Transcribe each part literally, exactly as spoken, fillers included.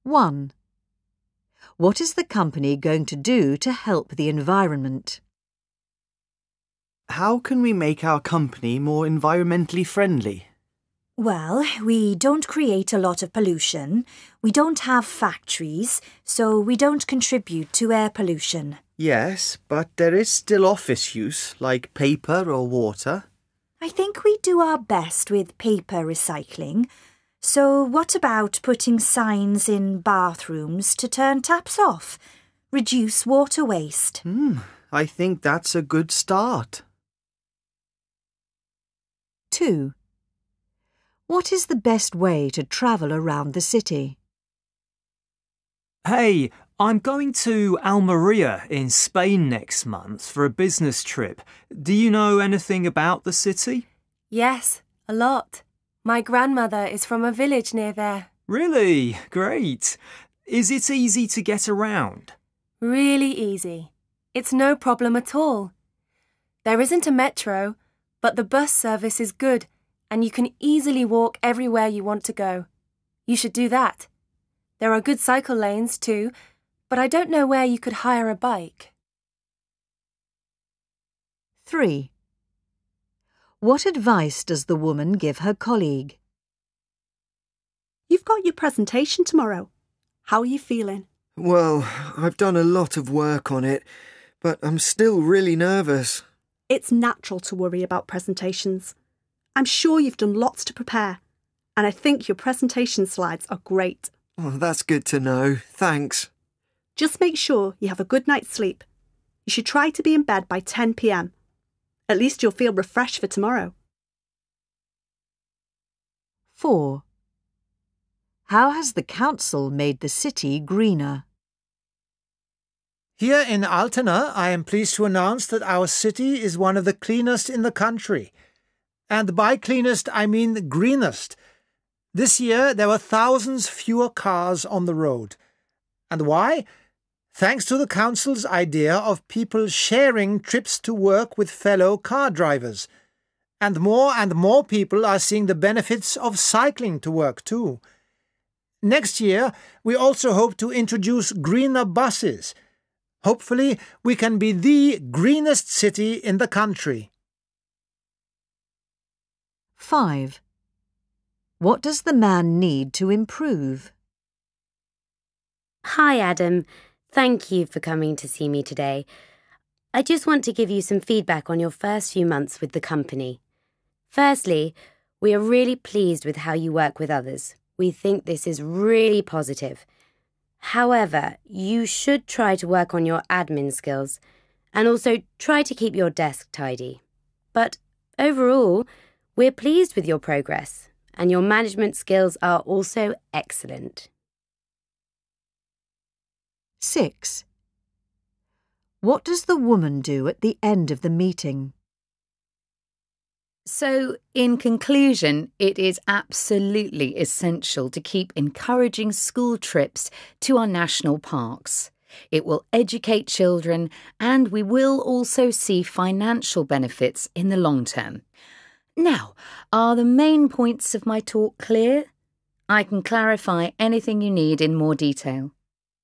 one. What is the company going to do to help the environment? How can we make our company more environmentally friendly? Well, we don't create a lot of pollution, we don't have factories, so we don't contribute to air pollution. Yes, but there is still office use, like paper or water. I think we do our best with paper recycling. So what about putting signs in bathrooms to turn taps off? Reduce water waste. Hmm, I think that's a good start. two. What is the best way to travel around the city? Hey, I'm going to Almeria in Spain next month for a business trip. Do you know anything about the city? Yes, a lot. My grandmother is from a village near there. Really? Great. Is it easy to get around? Really easy. It's no problem at all. There isn't a metro, but the bus service is good and you can easily walk everywhere you want to go. You should do that. There are good cycle lanes too, but I don't know where you could hire a bike. three. What advice does the woman give her colleague? You've got your presentation tomorrow. How are you feeling? Well, I've done a lot of work on it, but I'm still really nervous. It's natural to worry about presentations. I'm sure you've done lots to prepare, and I think your presentation slides are great. Oh, that's good to know. Thanks. Just make sure you have a good night's sleep. You should try to be in bed by ten p m. At least you'll feel refreshed for tomorrow. four. How has the council made the city greener? Here in Altena, I am pleased to announce that our city is one of the cleanest in the country. And by cleanest, I mean the greenest. This year, there were thousands fewer cars on the road. And why? Thanks to the council's idea of people sharing trips to work with fellow car drivers. And more and more people are seeing the benefits of cycling to work too. Next year, we also hope to introduce greener buses. Hopefully, we can be the greenest city in the country. five. What does the man need to improve? Hi, Adam. Thank you for coming to see me today. I just want to give you some feedback on your first few months with the company. Firstly, we are really pleased with how you work with others. We think this is really positive. However, you should try to work on your admin skills and also try to keep your desk tidy. But overall, we're pleased with your progress and your management skills are also excellent. six. What does the woman do at the end of the meeting? So, in conclusion, it is absolutely essential to keep encouraging school trips to our national parks. It will educate children and we will also see financial benefits in the long term. Now, are the main points of my talk clear? I can clarify anything you need in more detail.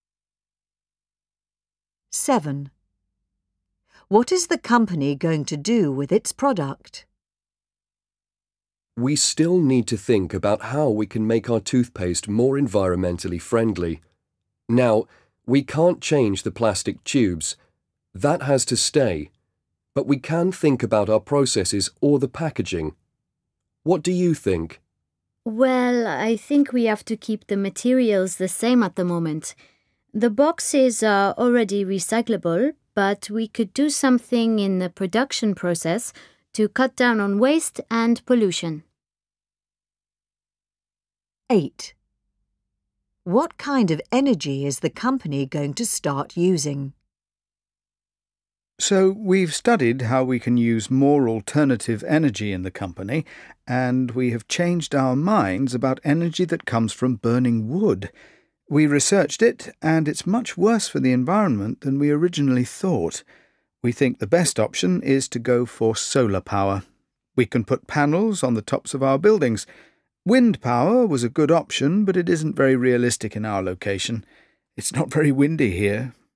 seven. What is the company going to do with its product? We still need to think about how we can make our toothpaste more environmentally friendly. Now, we can't change the plastic tubes. That has to stay. But we can think about our processes or the packaging. What do you think? Well, I think we have to keep the materials the same at the moment. The boxes are already recyclable, but we could do something in the production process to cut down on waste and pollution. eight. What kind of energy is the company going to start using? So we've studied how we can use more alternative energy in the company, and we have changed our minds about energy that comes from burning wood. We researched it, and it's much worse for the environment than we originally thought. We think the best option is to go for solar power. We can put panels on the tops of our buildings. Wind power was a good option, but it isn't very realistic in our location. It's not very windy here,